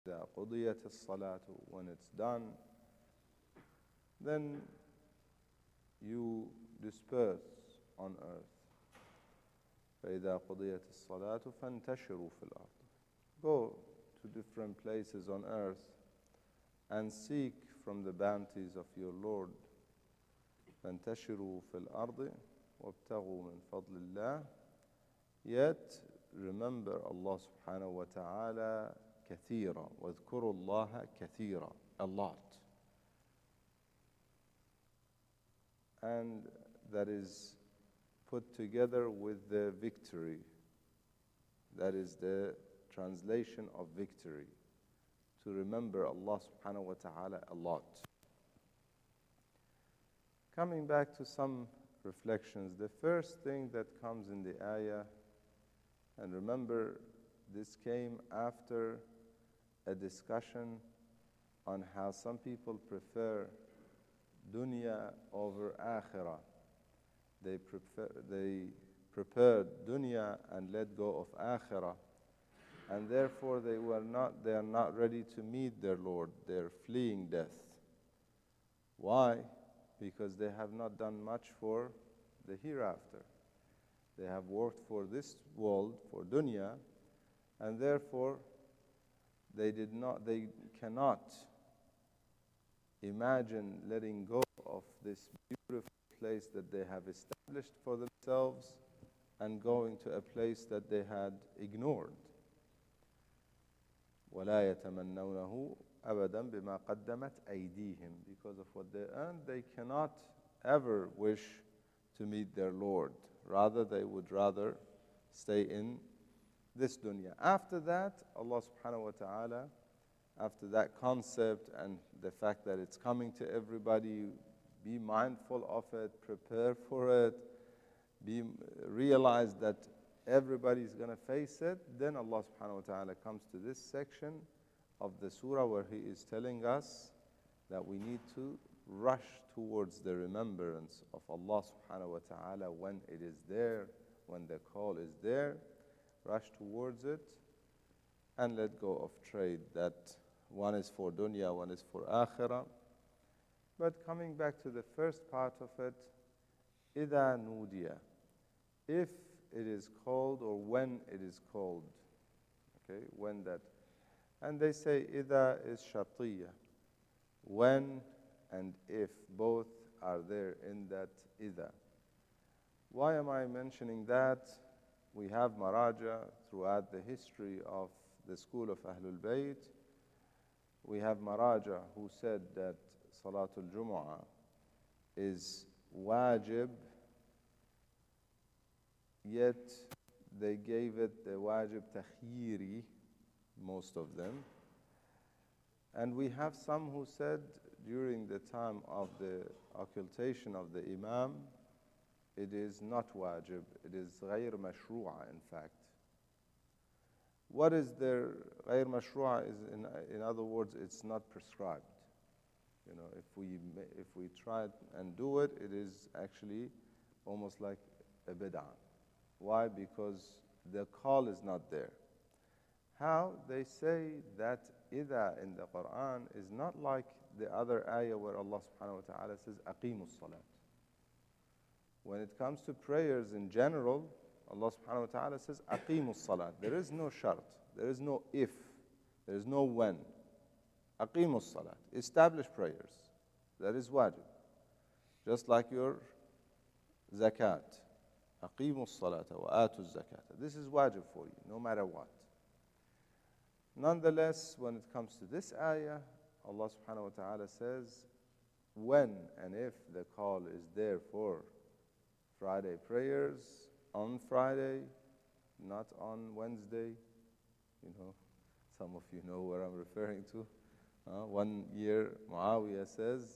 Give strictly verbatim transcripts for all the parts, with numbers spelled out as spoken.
إذا قضيت الصلاة, when it's done, then you disperse on earth. فإذا قضيت الصلاة فانتشروا في الأرض. Go to different places on earth and seek from the bounties of your Lord. فانتشروا في الأرض وابتغوا من فضل الله. Yet remember Allah subhanahu wa ta'ala كثيرا واذكروا الله كثيرا, a lot. And that is put together with the victory. That is the translation of victory. To remember Allah subhanahu wa ta'ala a lot. Coming back to some reflections, the first thing that comes in the ayah, and remember this came after a discussion on how some people prefer dunya over akhirah. They prefer, they prepared dunya and let go of akhirah, and therefore they were not, they are not ready to meet their Lord. They are fleeing death. Why? Because they have not done much for the hereafter. They have worked for this world, for dunya, and therefore they did not, they cannot imagine letting go of this beautiful place that they have established for themselves and going to a place that they had ignored. وَلَا يَتَمَنَّوْنَهُ أَبَدًا بِمَا قَدَّمَتْ أَيْدِيهِمْ. Because of what they earned, they cannot ever wish to meet their Lord. Rather, they would rather stay in this dunya. After that, Allah subhanahu wa ta'ala, after that concept and the fact that it's coming to everybody, be mindful of it, prepare for it, be, realize that everybody's going to face it, then Allah subhanahu wa ta'ala comes to this section of the surah where He is telling us that we need to rush towards the remembrance of Allah subhanahu wa ta'ala when it is there, when the call is there. Rush towards it and let go of trade. That one is for dunya, one is for akhirah. But coming back to the first part of it, إِذَا نُودِيَ, if it is called or when it is called. Okay, when that. And they say إِذَا is shartiyya. When and if, both are there in that إِذَا. Why am I mentioning that? We have maraja throughout the history of the school of Ahlul Bayt. We have maraja who said that Salatul Jumu'ah is wajib, yet they gave it the wajib takhiri, most of them. And we have some who said during the time of the occultation of the Imam, it is not wajib, it is غير مشروع in fact. What is their غير مشروع is, in, in other words, it's not prescribed. You know, if we, if we try and do it, it is actually almost like a bid'ah. Why? Because the call is not there. How? They say that إِذَا in the Quran is not like the other ayah where Allah subhanahu wa ta'ala says أَقِيمُوا الصَّلَاةِ. When it comes to prayers in general, Allah subhanahu wa ta'ala says, أَقِيمُوا الصَّلَاةِ. There is no shart, there is no if, there is no when. أَقِيمُوا الصَّلَاةِ. Establish prayers. That is wajib. Just like your zakat. أَقِيمُوا الصَّلَاةَ وَآتُوا الزَّكَاةَ. This is wajib for you, no matter what. Nonetheless, when it comes to this ayah, Allah subhanahu wa ta'ala says, when and if the call is there for Friday prayers, on Friday, not on Wednesday. You know, some of you know where I'm referring to. Uh, one year, Muawiyah says,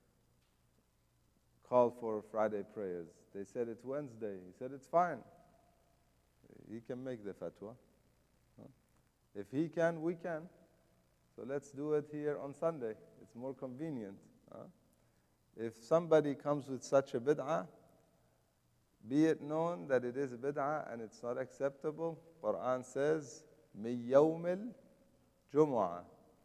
call for Friday prayers. They said it's Wednesday. He said it's fine. He can make the fatwa. Uh, if he can, we can. So let's do it here on Sunday. It's more convenient. Uh, if somebody comes with such a bid'ah, be it known that it is a bid'ah and it's not acceptable. Quran says, مِن يَوْمِ الْجُمُعَةِ.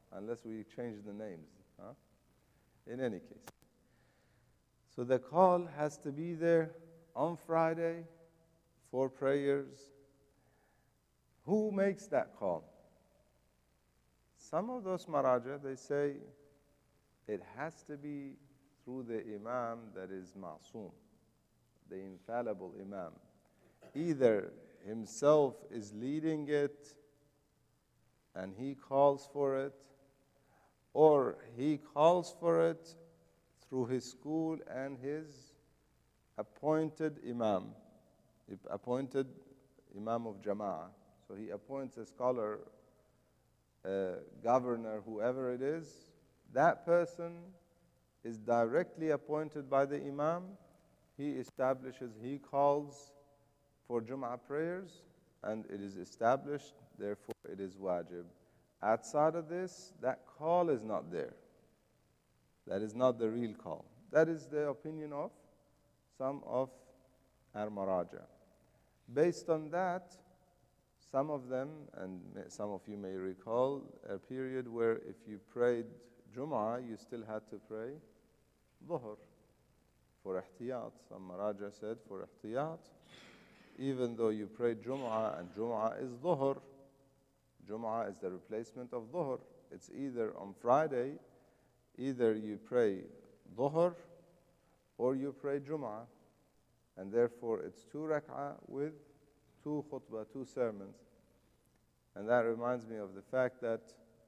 unless we change the names. Huh? In any case. So the call has to be there on Friday for prayers. Who makes that call? Some of those maraja, they say it has to be through the imam that is ma'soom, the infallible imam. Either himself is leading it and he calls for it, or he calls for it through his school and his appointed imam, appointed imam of jama'ah. So he appoints a scholar, a governor, whoever it is. That person is directly appointed by the imam. He establishes, he calls for Jum'ah prayers, and it is established, therefore it is wajib. Outside of this, that call is not there. That is not the real call. That is the opinion of some of our maraja. Based on that, some of them, and some of you may recall, a period where if you prayed Jum'ah, you still had to pray Dhuhr for ihtiyat. Some maraja said for ihtiyat, even though you prayed Jum'ah, and Jum'ah is Dhuhr. Jum'ah is the replacement of Dhuhr. It's either on Friday, either you pray Dhuhr or you pray Jum'ah. And therefore, it's two rak'ah with two khutbah, two sermons. And that reminds me of the fact that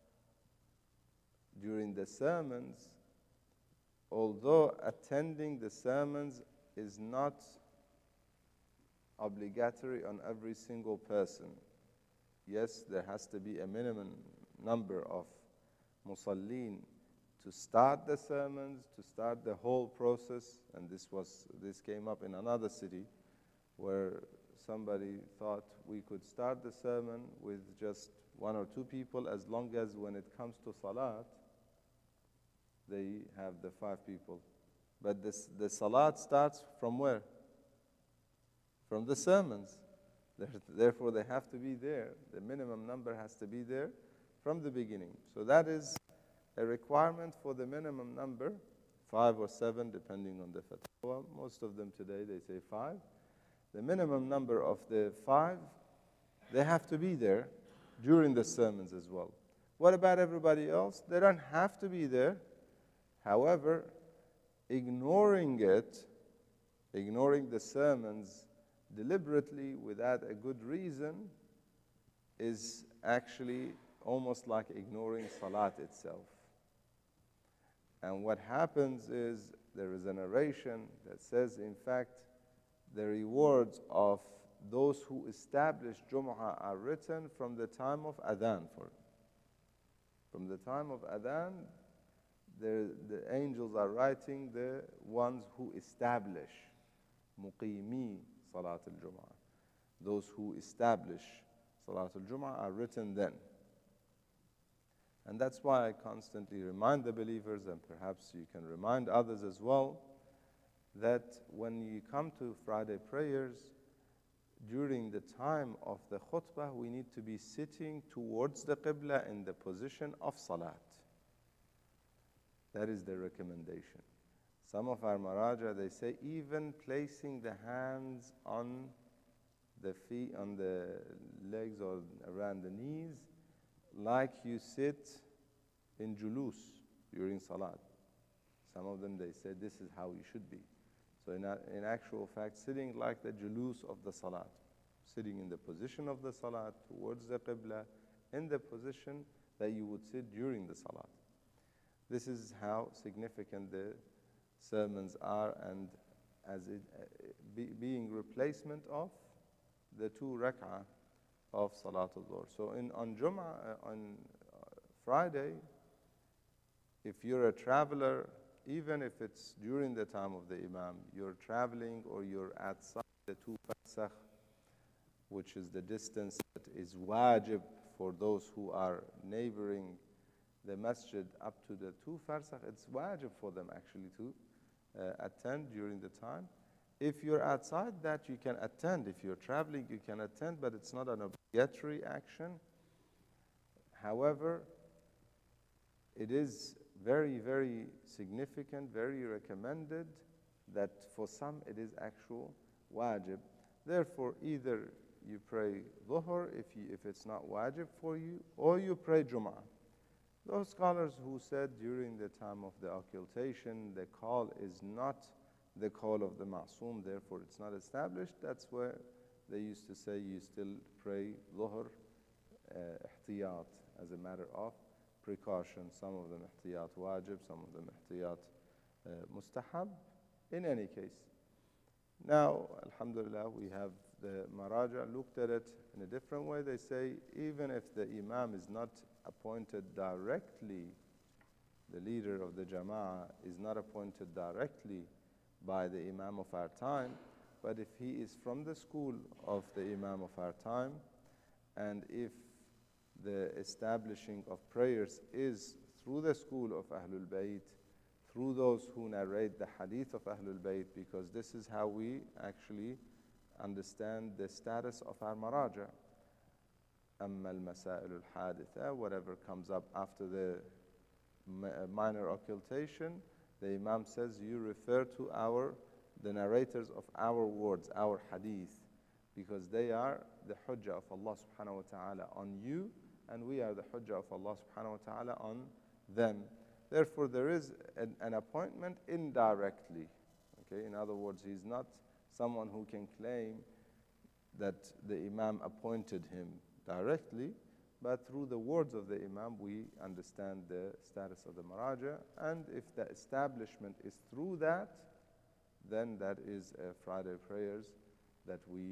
during the sermons, although attending the sermons is not obligatory on every single person, yes, there has to be a minimum number of musallin to start the sermons, to start the whole process. And this was this came up in another city where somebody thought we could start the sermon with just one or two people, as long as when it comes to salat, they have the five people. But this, the salat starts from where? From the sermons. Therefore, they have to be there. The minimum number has to be there from the beginning. So that is a requirement for the minimum number, five or seven, depending on the fatwa. Most of them today, they say five. The minimum number of the five, they have to be there during the sermons as well. What about everybody else? They don't have to be there. However, ignoring it, ignoring the sermons deliberately without a good reason is actually almost like ignoring salat itself. And what happens is there is a narration that says, in fact, the rewards of those who establish Jum'ah are written from the time of Adhan. For From the time of Adhan, the, the angels are writing the ones who establish Muqimi Salat al-Jum'ah. Those who establish Salat al-Jum'ah are written then. And that's why I constantly remind the believers, and perhaps you can remind others as well, that when you come to Friday prayers, during the time of the khutbah, we need to be sitting towards the Qibla in the position of Salat. That is the recommendation. Some of our maraja, they say even placing the hands on the feet, on the legs or around the knees, like you sit in julus during salat. Some of them, they say this is how you should be. So in, a, in actual fact, sitting like the julus of the salat, sitting in the position of the salat towards the qibla, in the position that you would sit during the salat. This is how significant the sermons are, and as it uh, be, being replacement of the two rak'ah of Salatul Dhuhr. So in, on Jum'ah, uh, on uh, Friday, if you're a traveler, even if it's during the time of the Imam, you're traveling or you're outside the two farsakh, which is the distance that is wajib for those who are neighboring the masjid up to the two farsakh, it's wajib for them actually to uh, attend during the time. If you're outside that, you can attend. If you're traveling, you can attend, but it's not an obligatory action. However, it is very, very significant, very recommended that for some it is actual wajib. Therefore, either you pray dhuhr if, you, if it's not wajib for you, or you pray Jum'ah. Those scholars who said during the time of the occultation, the call is not the call of the ma'soom, therefore it's not established, that's where they used to say you still pray dhuhr, uh, ihtiyat, as a matter of precaution. Some of them ihtiyat wajib, some of them ihtiyat uh, mustahab. In any case, now, alhamdulillah, we have the Maraja looked at it in a different way. They say even if the imam is not appointed directly, the leader of the jama'ah is not appointed directly by the imam of our time, but if he is from the school of the imam of our time, and if the establishing of prayers is through the school of Ahlul Bayt, through those who narrate the hadith of Ahlul Bayt, because this is how we actually understand the status of our maraja. Amma al-masail al-haditha, whatever comes up after the minor occultation, the Imam says you refer to our, the narrators of our words, our hadith, because they are the hujjah of Allah subhanahu wa ta'ala on you, and we are the hujjah of Allah subhanahu wa ta'ala on them. Therefore, there is an, an appointment indirectly. Okay, in other words, he's not someone who can claim that the Imam appointed him directly, but through the words of the Imam, we understand the status of the Maraja. And if the establishment is through that, then that is a Friday prayers that we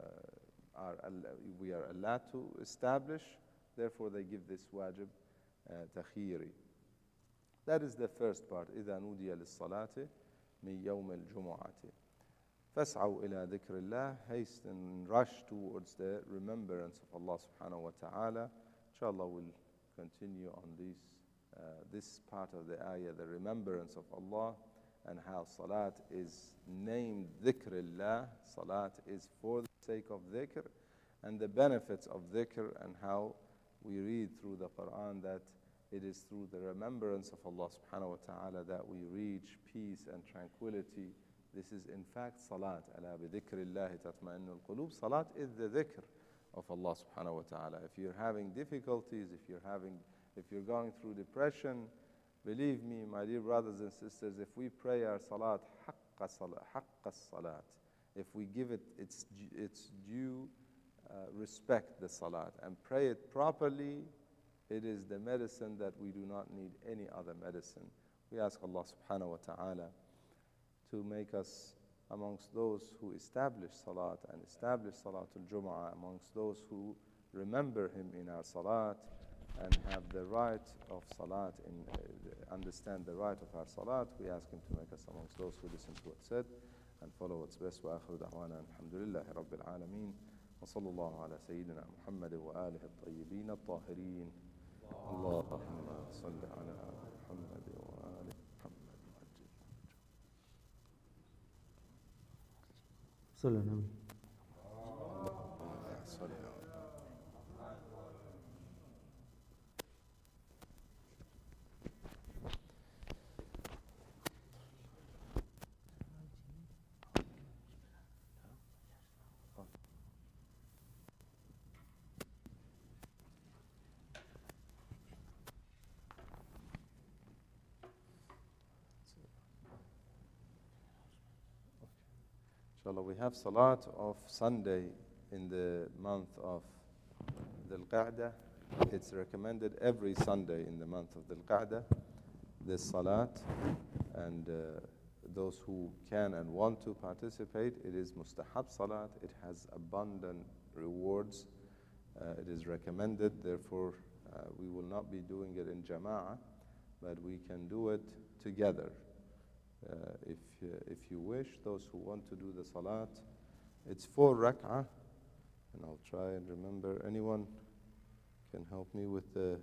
uh, are we are allowed to establish. Therefore, they give this wajib uh, takhiri. That is the first part. إذا نودي للصلاة من يوم الجمعة فاسعوا إلى ذكر الله. Hasten, rush towards the remembrance of Allah subhanahu wa ta'ala. Inshallah, we'll continue on this, uh, this part of the ayah, the remembrance of Allah, and how salat is named dhikrullah. Salat is for the sake of dhikr, and the benefits of dhikr, and how we read through the Quran that it is through the remembrance of Allah subhanahu wa ta'ala that we reach peace and tranquility. This is in fact salat. Ala bi dhikrillahi tatma'innu al-qulub. Salat is the dhikr of Allah subhanahu wa ta'ala. If you're having difficulties, if you're having, if you're going through depression, believe me, my dear brothers and sisters, if we pray our salat, haqqa salat, haqqa salat, if we give it its, its due uh, respect, the salat, and pray it properly, it is the medicine that we do not need any other medicine. We ask Allah subhanahu wa ta'ala to make us amongst those who establish salat and establish salatul jum'ah, amongst those who remember him in our salat and have the right of salat, in, uh, understand the right of our salat. We ask him to make us amongst those who listen to what's said and follow what's best. Wa akhiru da'wana alhamdulillahi rabbil alameen. Wa sallallahu ala sayyidina Muhammad wa alihi at-tayyibin at-tahirin. Allahumma salli ala Muhammad wa ali Muhammad. Salli ala Nabi. Inshallah, we have Salat of Sunday in the month of Dhul Qa'dah. It's recommended every Sunday in the month of Dhul Qa'dah, this Salat, and uh, those who can and want to participate, it is mustahab Salat. It has abundant rewards. Uh, it is recommended, therefore uh, we will not be doing it in Jama'ah, but we can do it together. Uh, if, uh, if you wish, those who want to do the salat, it's four rak'ah, and I'll try and remember. Anyone can help me with the...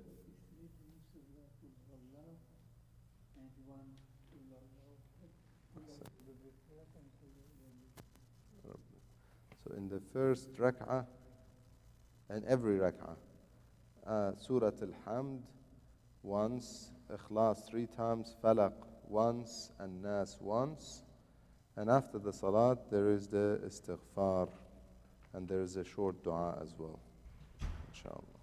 So in the first rak'ah, and every rak'ah, uh, Surah Al-Hamd once, Ikhlas three times, Falaq once, and Nas once. And after the salat, there is the istighfar, and there is a short dua as well, inshallah.